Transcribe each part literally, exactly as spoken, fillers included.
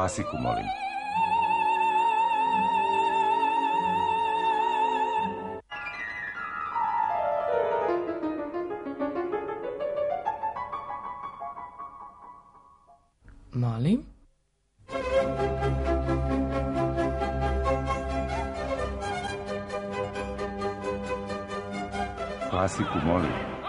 Klasiku, molim. Molim? Klasiku, molim.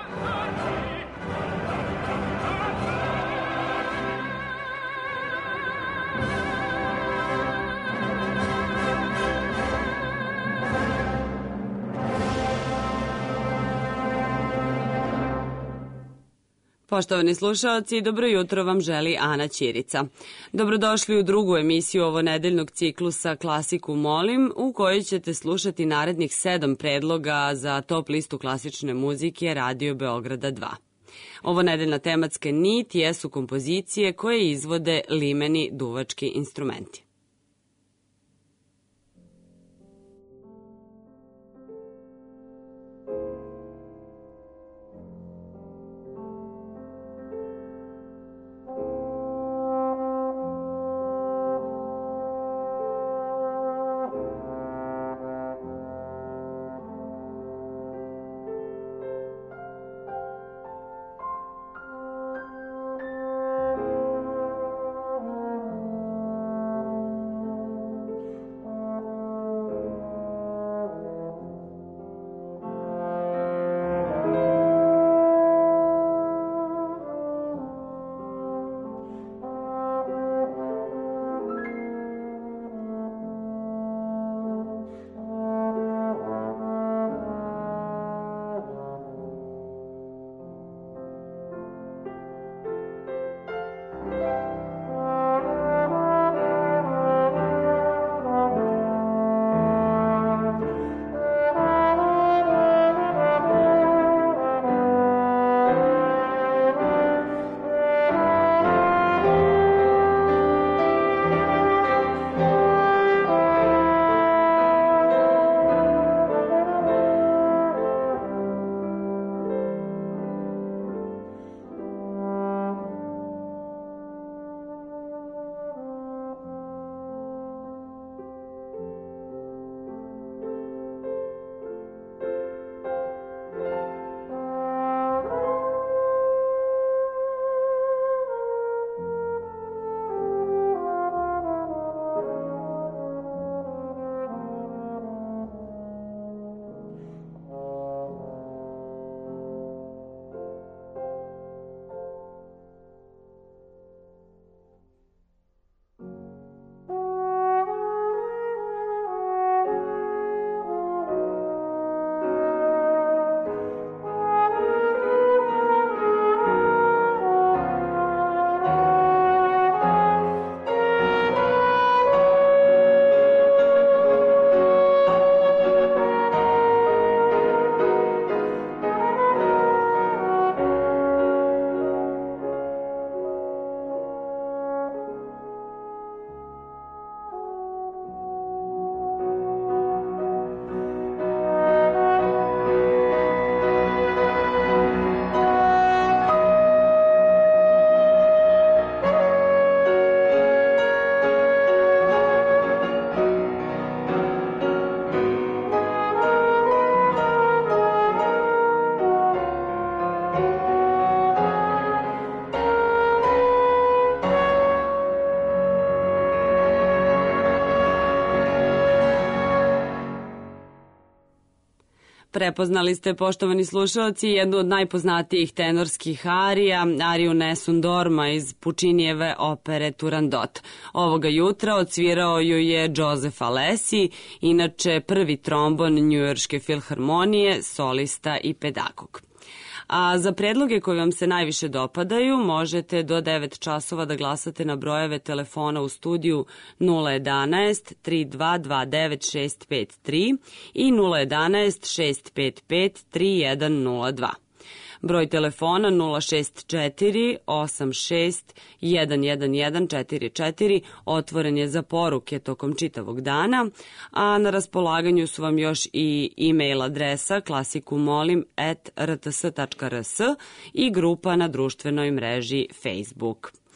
Poštovani slušaoci, dobro jutro vam želi Ana Ćirica. Dobrodošli u drugu emisiju ovonedeljnog ciklusa Klasiku molim, u kojoj ćete slušati narednih sedam predloga za top listu klasične muzike Radio Beograda dva. Ovonedeljna tematska nit jesu kompozicije koje izvode limeni duvački instrumenti. Prepoznali ste, poštovani slušalci, jednu od najpoznatijih tenorskih arija, ariju Nessun Dorma iz Puccinijeve opere Turandot. Ovoga jutra odsvirao ju je Joseph Alessi, inače prvi trombon Njujorške filharmonije, solista i pedagog. A za predloge koji vam se najviše dopadaju možete do devet časova da glasate na brojeve telefona u studiju nula jedanaest tri dva dva devet šest pet tri i nula jedanaest šest pet pet tri jedan nula dva. Broj telefona nula šest četiri osam šest jedan jedan jedan četiri četiri otvoren je za poruke tokom čitavog dana, a na raspolaganju su vam još i e-mail adresa klasikumolim at r t s tačka r s i grupa na društvenoj mreži Facebook.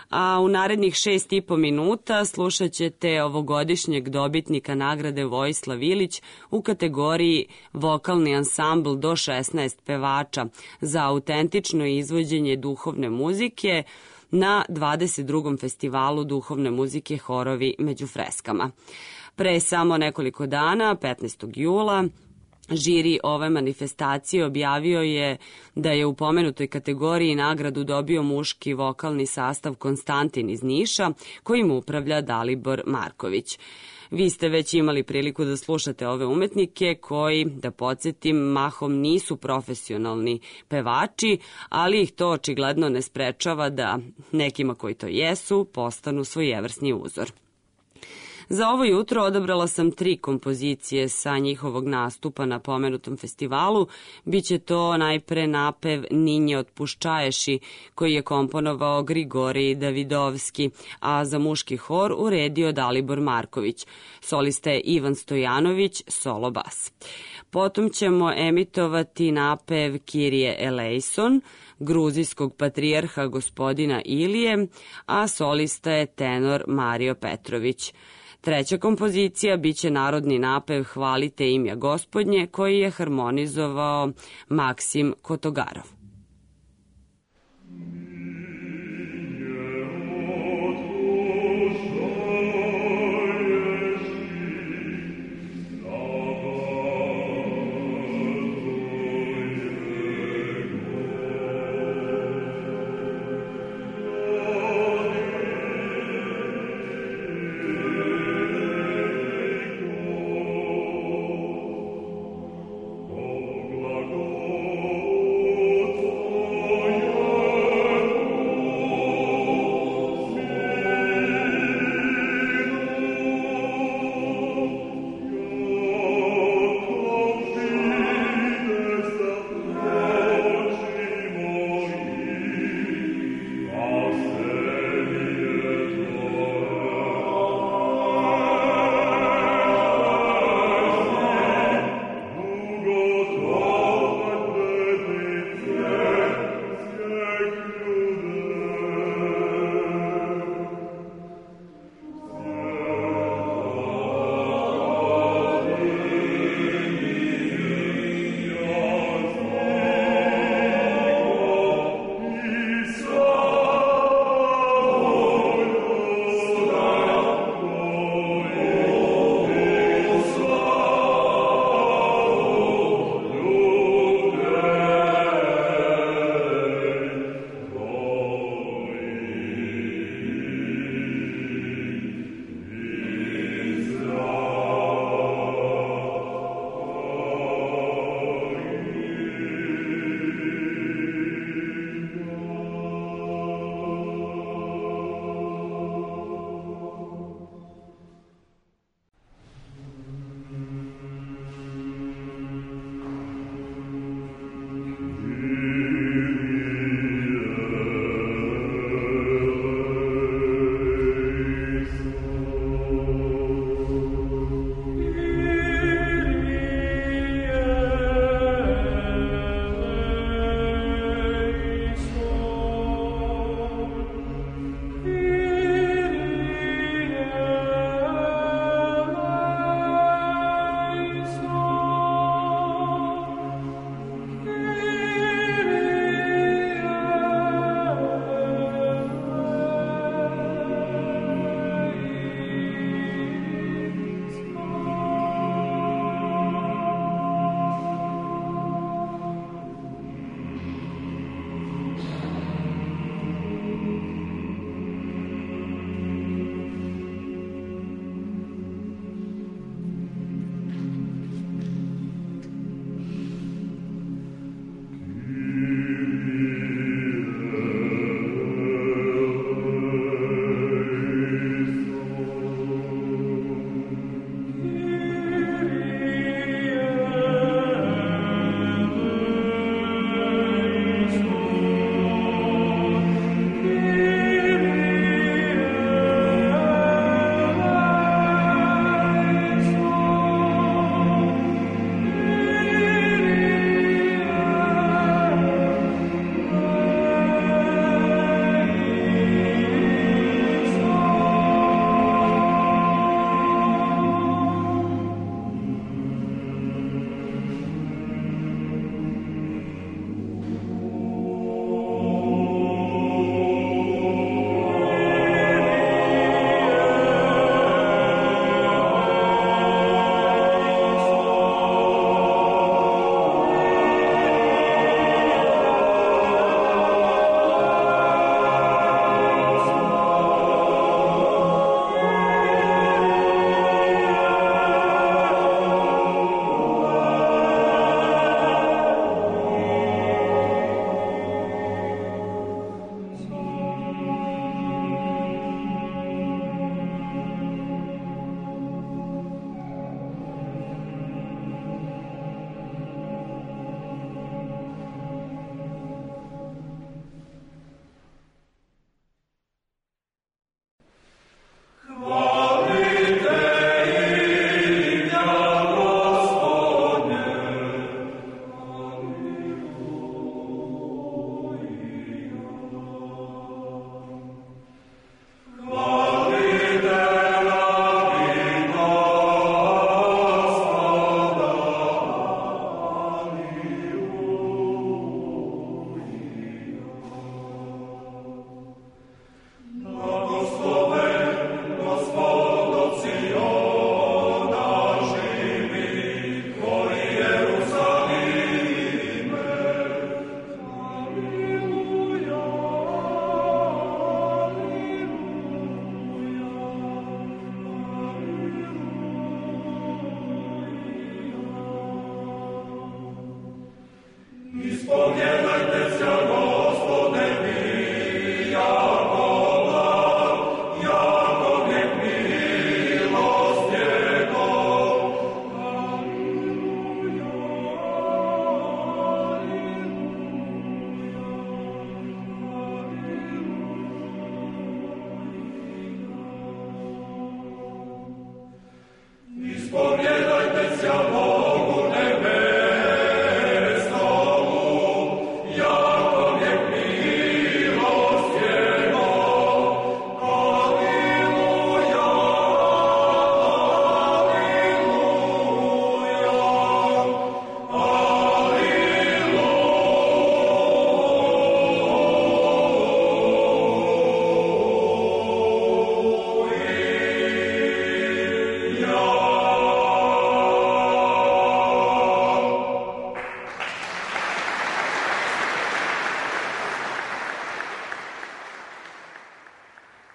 a u narednih šest i po minuta slušat ćete ovogodišnjeg dobitnika nagrade Vojislav Ilić u kategoriji vokalni ansambl do šesnaest pevača za autentično izvođenje duhovne muzike na dvadeset drugom festivalu duhovne muzike Horovi među freskama. Pre samo nekoliko dana, petnaestog jula, žiri ove manifestacije objavio je da je u pomenutoj kategoriji nagradu dobio muški vokalni sastav Konstantin iz Niša, kojim upravlja Dalibor Marković. Vi ste već imali priliku da slušate ove umetnike koji, da podsjetim, mahom nisu profesionalni pevači, ali ih to očigledno ne sprečava da nekima koji to jesu postanu svojevrsni uzor. Za ovo jutro odabrala sam tri kompozicije sa njihovog nastupa na pomenutom festivalu. Biće to najpre napev Ninje od Puščaješi, koji je komponovao Grigorij Davidovski, a za muški hor uredio Dalibor Marković. Solista je Ivan Stojanović, solo bas. Potom ćemo emitovati napev Kirije Eleison, gruzijskog patrijarha gospodina Ilije, a solista je tenor Mario Petrović. Treća kompozicija biće narodni napev Hvalite imja Gospodnje, koji je harmonizovao Maksim Kotogarov. Oh,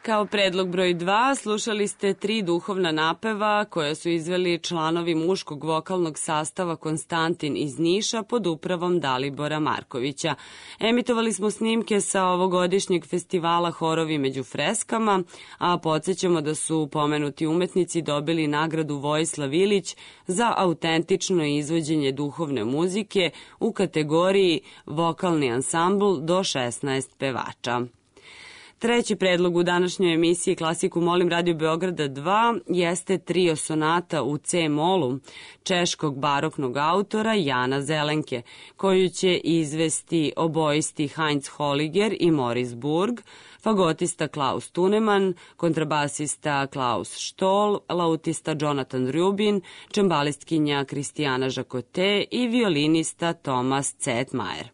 Kao predlog broj dva slušali ste tri duhovna napeva koje su izveli članovi muškog vokalnog sastava Konstantin iz Niša pod upravom Dalibora Markovića. Emitovali smo snimke sa ovogodišnjeg festivala Horovi među freskama, a podsjećamo da su pomenuti umetnici dobili nagradu Vojislav Ilić za autentično izvođenje duhovne muzike u kategoriji vokalni ansambl do šesnaest pevača. Treći predlog u današnjoj emisiji Klasiku molim Radio Beograda dva jeste trio sonata u C-molu češkog baroknog autora Jana Zelenke, koju će izvesti obojisti Heinz Holliger i Moritz Burg, fagotista Klaus Tuneman, kontrabasista Klaus Stoll, lautista Jonathan Rubin, čembalistkinja Kristijana Žakote i violinista Thomas Zetmajer.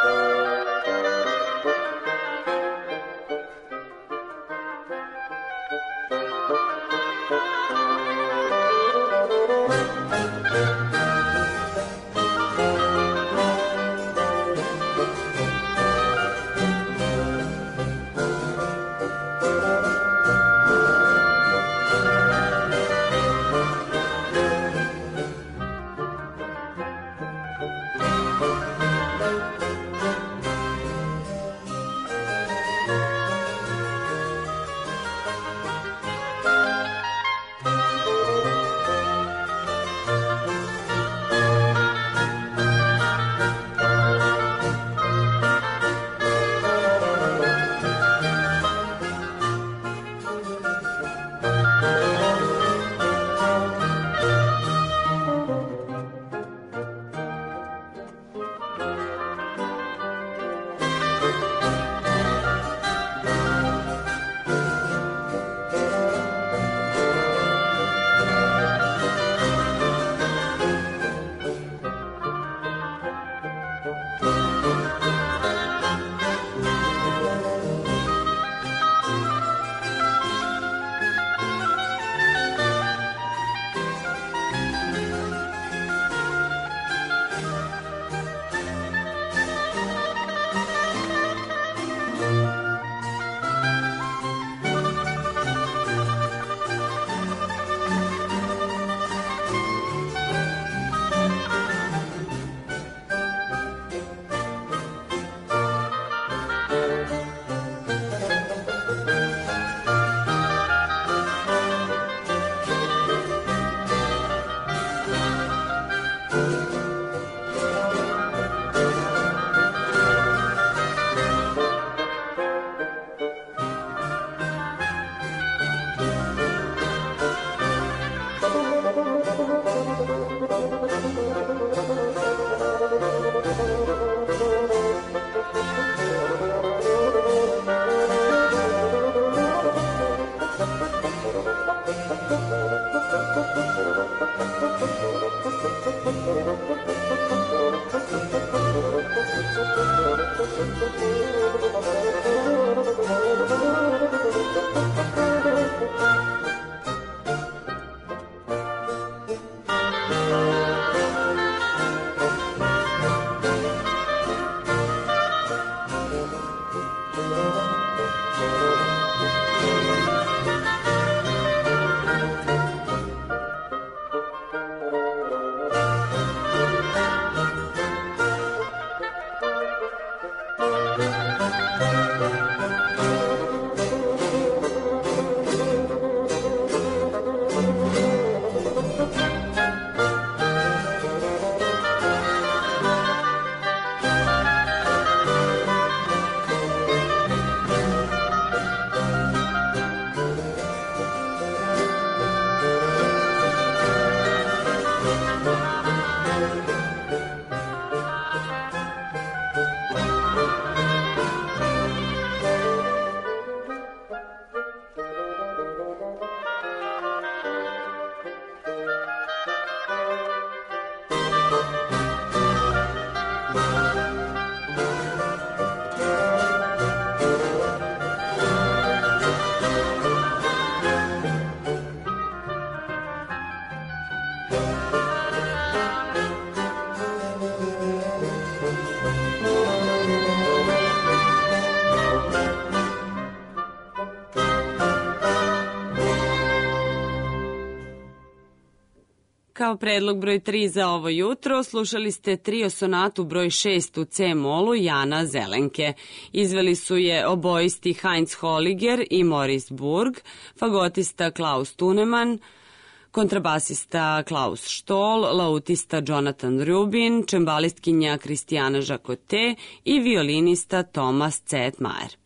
Kao predlog broj tri za ovo jutro slušali ste trio sonatu broj šest u C-molu Jana Zelenke. Izveli su je obojisti Heinz Holliger i Maurice Burg, fagotista Klaus Tuneman, kontrabasista Klaus Stoll, lautista Jonathan Rubin, čembalistkinja Kristijana Žakote i violinista Thomas Zetmajer.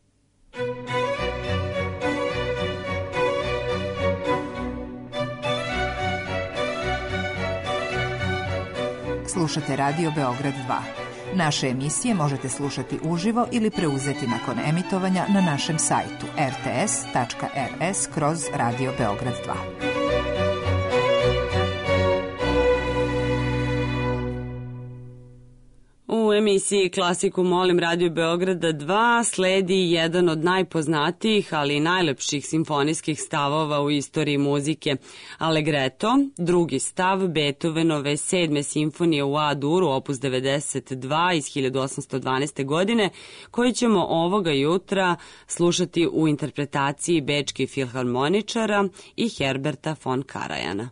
Slušate Radio Beograd dva. Naše emisije možete slušati uživo ili preuzeti nakon emitovanja na našem sajtu r t s tačka r s kroz Radio Beograd dva. U U emisiji Klasiku molim Radio Beograda dva sledi jedan od najpoznatijih, ali i najlepših simfonijskih stavova u istoriji muzike, Allegretto, drugi stav Beethovenove sedme simfonije u A-duru, opus devedeset dva iz hiljadu osamsto dvanaeste. godine, koji ćemo ovoga jutra slušati u interpretaciji bečkih filharmoničara i Herberta von Karajana.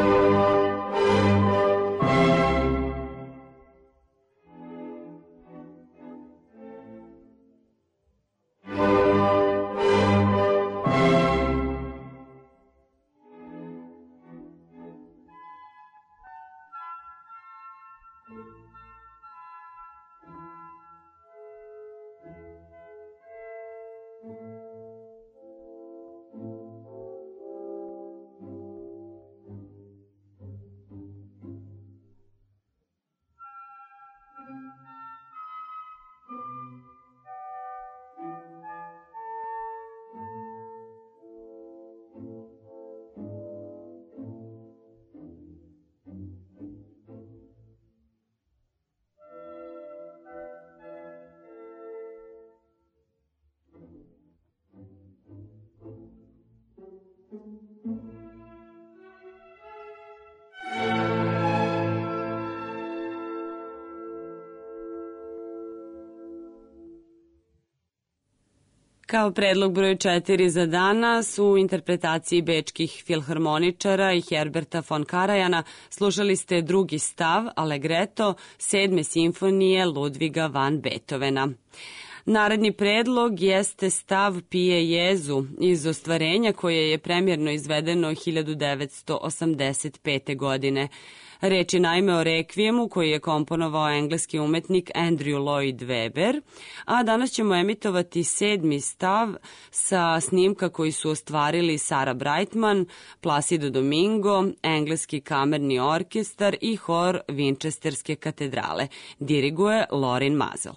Kao predlog broj četiri za danas u interpretaciji bečkih filharmoničara i Herberta von Karajana slušali ste drugi stav, Allegretto, sedme simfonije Ludviga van Beethovena. Naredni predlog jeste stav Pije Jezu iz ostvarenja koje je premjerno izvedeno hiljadu devetsto osamdeset pete. godine. Reč je naime o rekvijemu koji je komponovao engleski umetnik Andrew Lloyd Webber, a danas ćemo emitovati sedmi stav sa snimka koji su ostvarili Sarah Brightman, Placido Domingo, engleski kamerni orkestar i hor Winchesterske katedrale. Diriguje Lorin Maazel.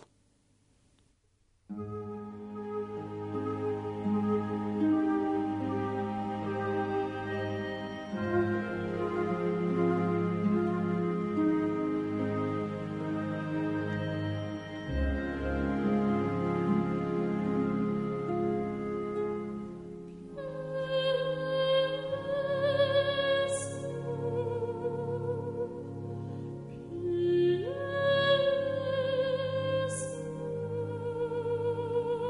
Yes.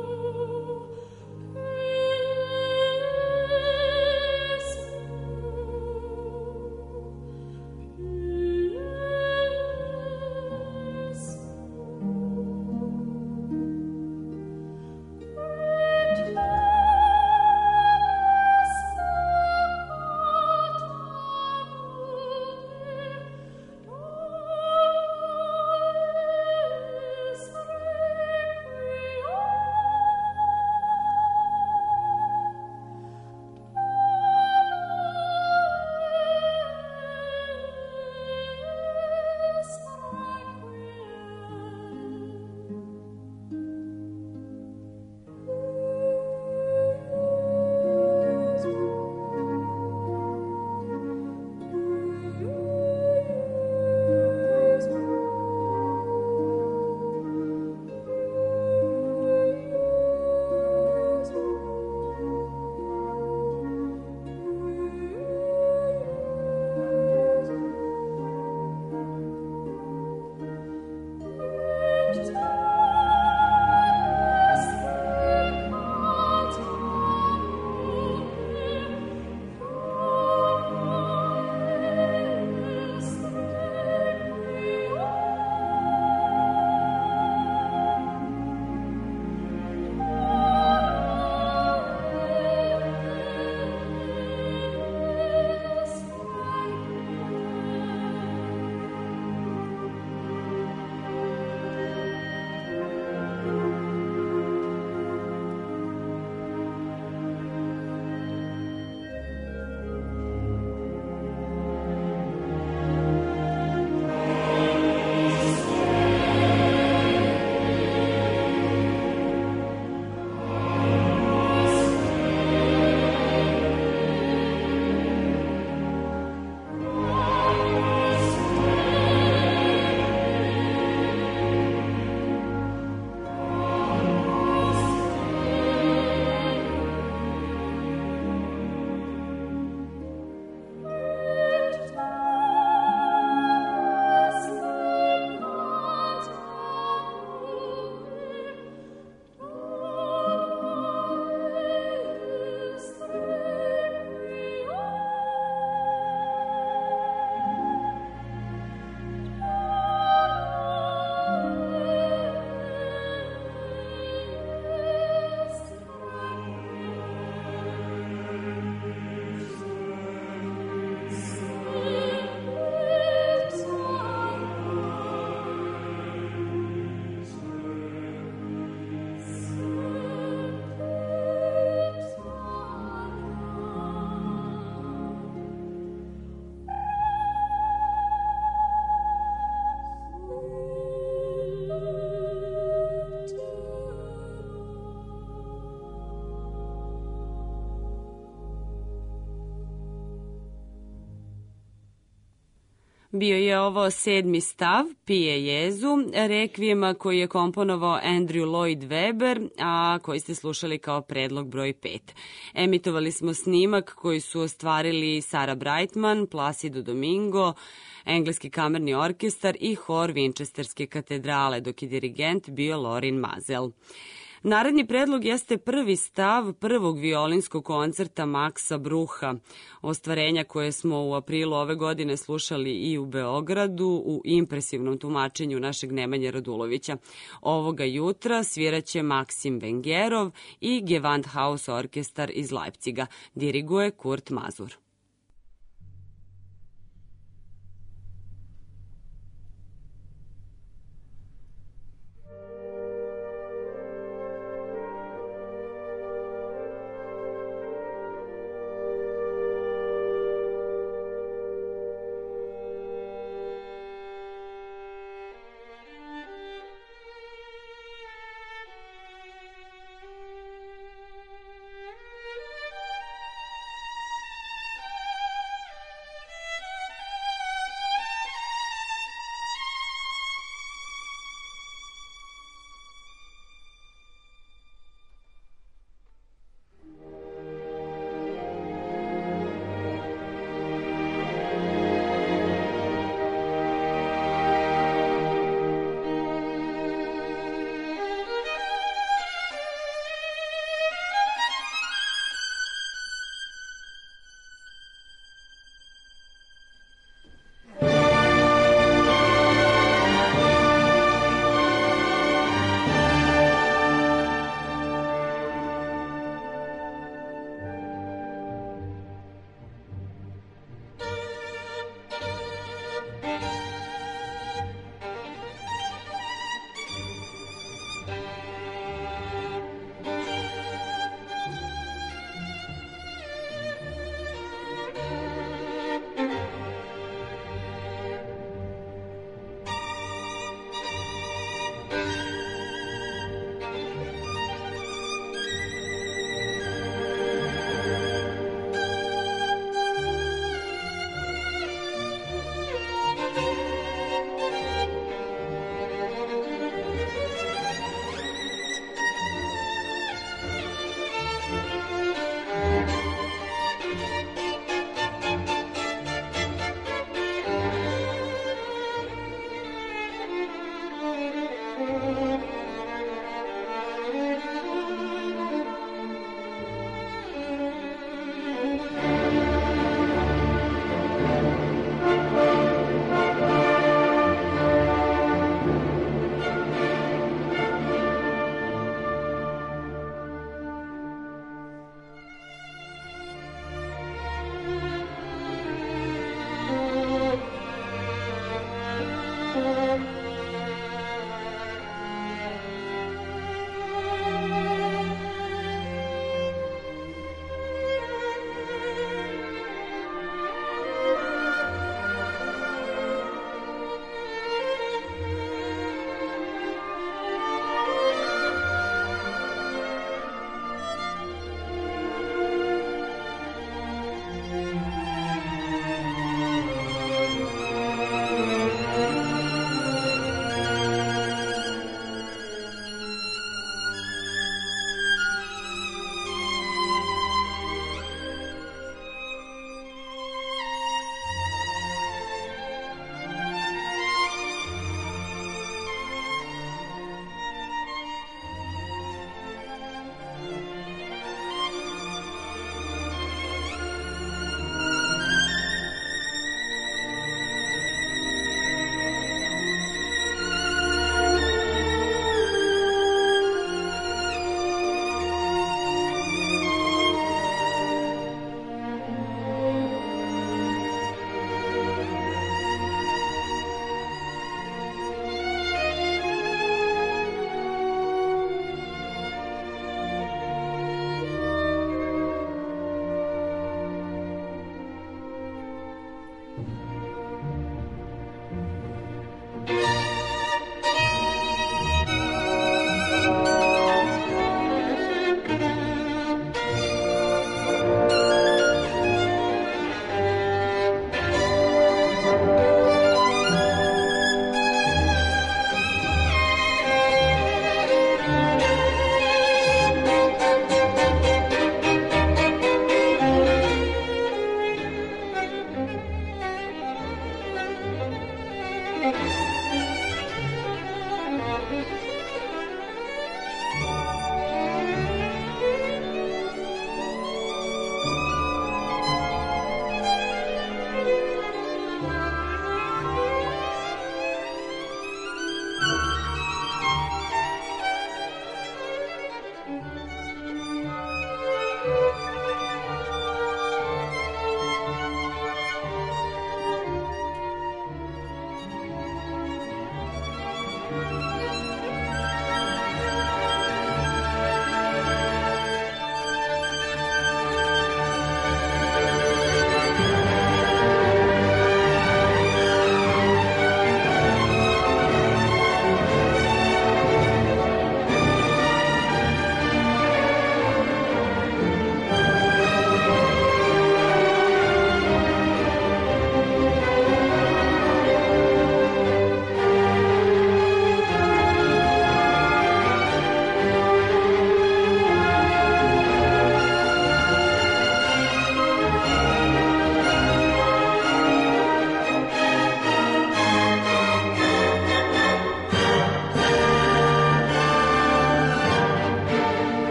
Bio je ovo sedmi stav, Pije Jezu, rekvijema koji je komponovao Andrew Lloyd Webber, a koji ste slušali kao predlog broj pet. Emitovali smo snimak koji su ostvarili Sarah Brightman, Placido Domingo, Engleski kamerni orkestar i hor Winchesterske katedrale, dok je dirigent bio Lorin Mazel. Naredni predlog jeste prvi stav prvog violinskog koncerta Maxa Brucha, ostvarenja koje smo u aprilu ove godine slušali i u Beogradu u impresivnom tumačenju našeg Nemanje Radulovića. Ovoga jutra sviraće Maksim Vengerov i Gewandhaus orkestar iz Leipciga. Diriguje Kurt Mazur.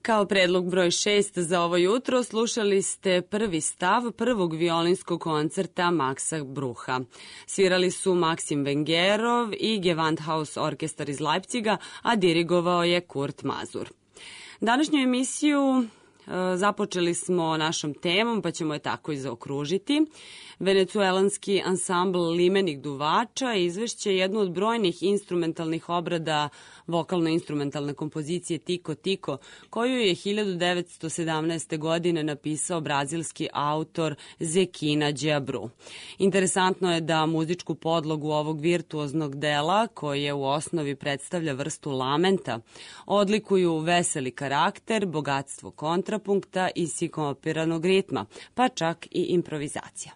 Kao predlog broj šest za ovo jutro slušali ste prvi stav prvog violinskog koncerta Maxa Brucha. Svirali su Maksim Vengerov i Gewandhaus orkestar iz Leipciga, a dirigovao je Kurt Mazur. Današnju emisiju započeli smo našom temom, pa ćemo je tako i zaokružiti. Venecuelanski ansambl Limenih duvača izvešće jednu od brojnih instrumentalnih obrada vokalno-instrumentalne kompozicije Tico Tico, koju je hiljadu devetsto sedamnaeste. godine napisao brazilski autor Zequina Geabru. Interesantno je da muzičku podlogu ovog virtuoznog dela, koje u osnovi predstavlja vrstu lamenta, odlikuju veseli karakter, bogatstvo kontrapunkta i sinkopiranog ritma, pa čak i improvizacija.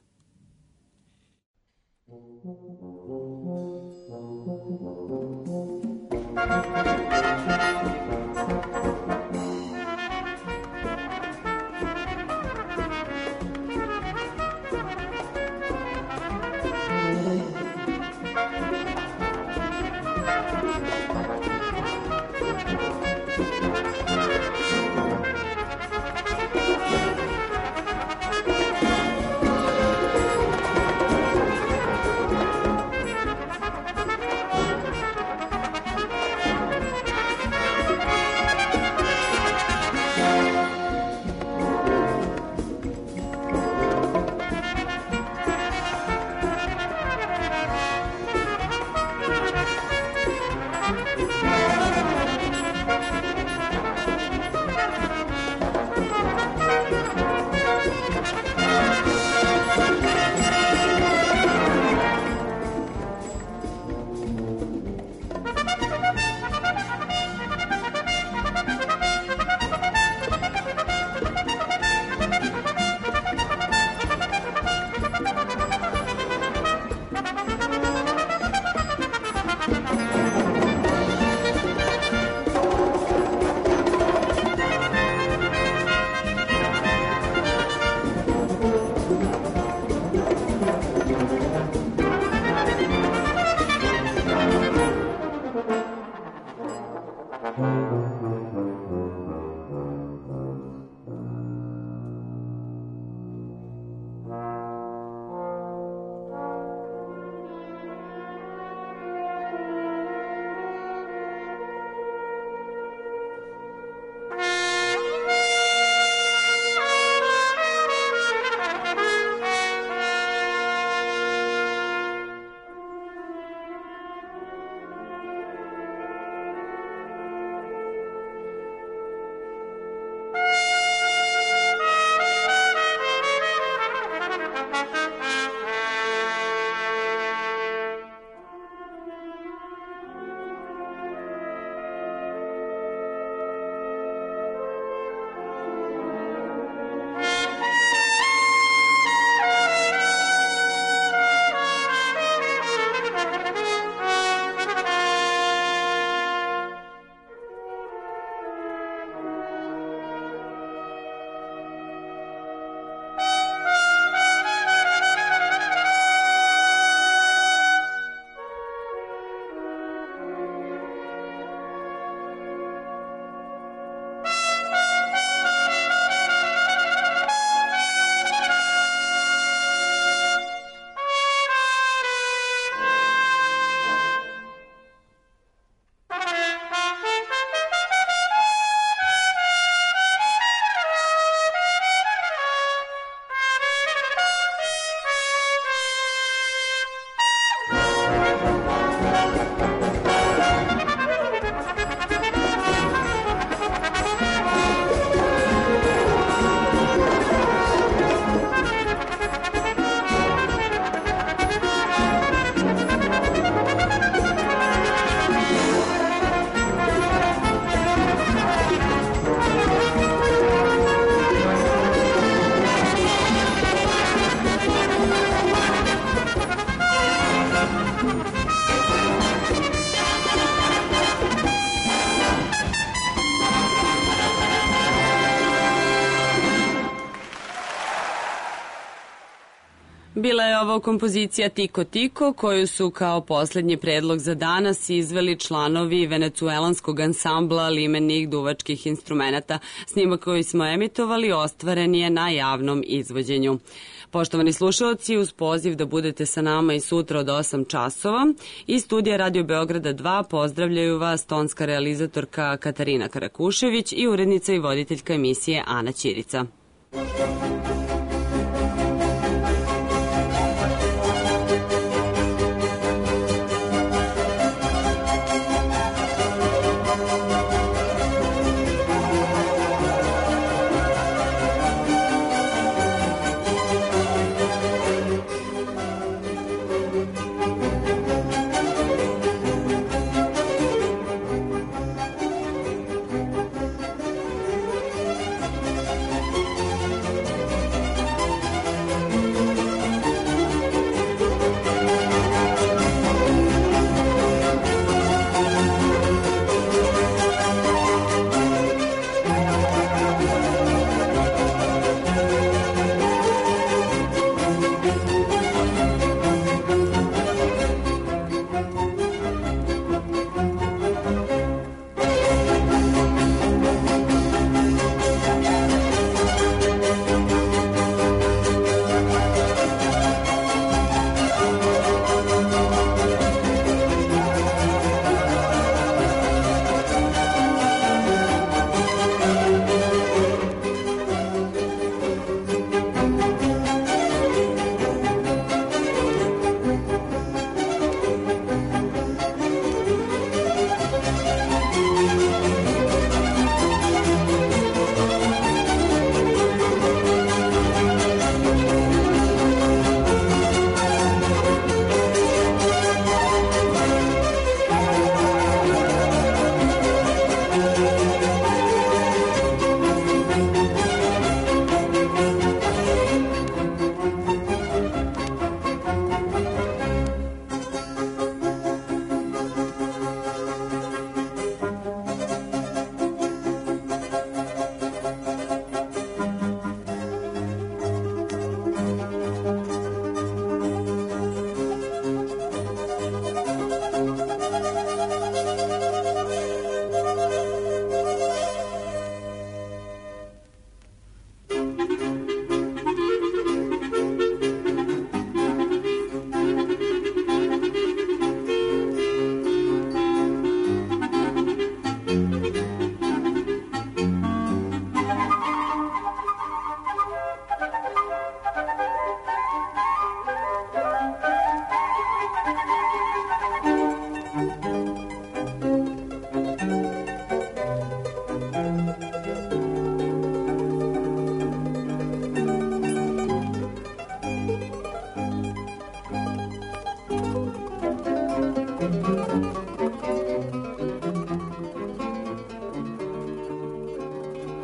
Bila je ovo kompozicija Tiko Tiko, koju su kao poslednji predlog za danas izveli članovi venecuelanskog ansambla limenih duvačkih instrumenata. Snimak koji smo emitovali ostvaren je na javnom izvođenju. Poštovani slušalci, uz poziv da budete sa nama i sutra od osam časova, iz studija Radio Beograda dva pozdravljaju vas tonska realizatorka Katarina Karakušević i urednica i voditeljka emisije Ana Ćirica.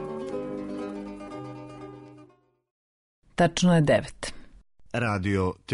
Tačno je devet. Radio